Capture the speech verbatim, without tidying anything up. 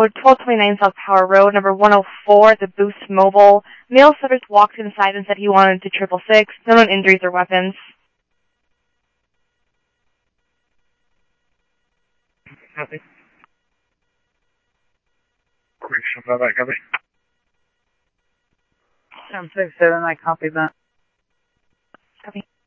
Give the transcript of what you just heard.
twelve twenty-nine South Power Road, number one oh four, the Boost Mobile. Male subject walked inside and said he wanted to triple six. No known injuries or weapons. Copy. Correction, bye bye, copy. seven six seven, I copy that. Copy.